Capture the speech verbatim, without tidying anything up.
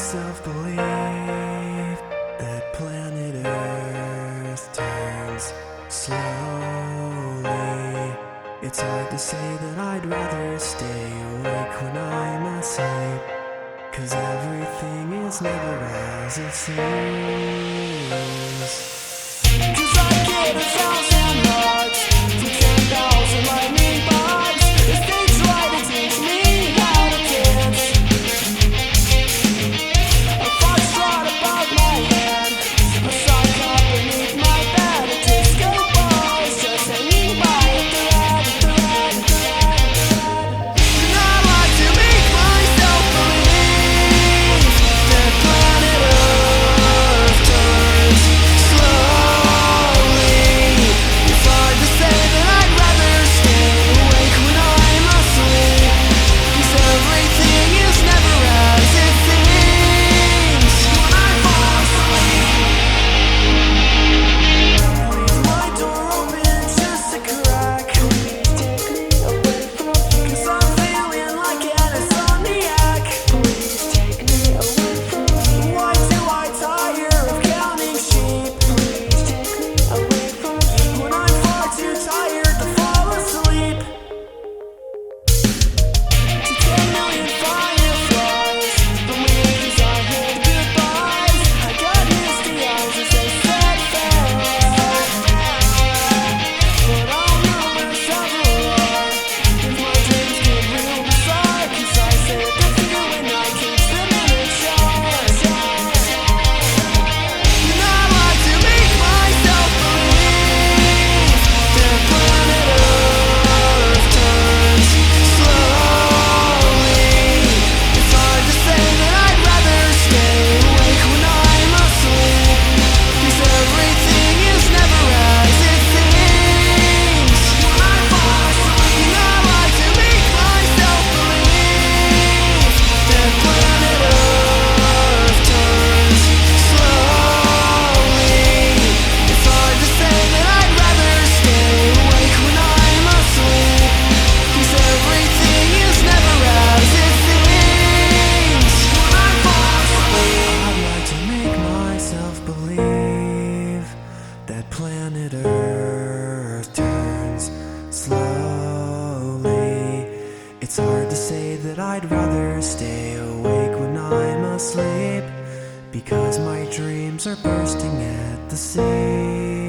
myself believe that planet Earth turns slowly. It's hard to say that I'd rather stay awake when I'm asleep, 'cause everything is never as it seems. 'Cause I get a thousand bucks for ten thousand lightning bugs if they try to teach me how to dance. A foxtrot above my head, a sock up beneath my bed, a disco ball is just hanging by a thread, thread, thread, thread. And I like to make myself believe that planet Earth turns slowly. It's hard to say that I'd rather stay awake when I'm asleep, 'cause everything is never as it seems. When I fall asleep, leave my door open just a crack. Please take me away from you, 'cause I'm feeling like an insomniac. Please take me away from you. Why do I tire of counting sheep? Please take me away from you, when I'm far too tired to fall asleep. To ten million fireflies, the wings I hid goodbyes. I got misty eyes as they said farewell, but I'll never several if my dreams get real bizarre, 'cause I say the fear when I keep them in a jar. And I like to make myself believe that planet Earth turns slowly. It's hard to say that I'd rather stay awake when I'm asleep, 'cause everything is never as it seems. When I fall asleep, and I like to make myself believe that planet Earth turns slowly. It's hard to say that I'd rather stay awake when I'm asleep, 'cause everything is never as it seems. When I fall asleep, I'd like to make myself believe that planet Earth turns slowly. It's hard to say that I'd rather stay awake when I'm asleep, because my dreams are bursting at the seams.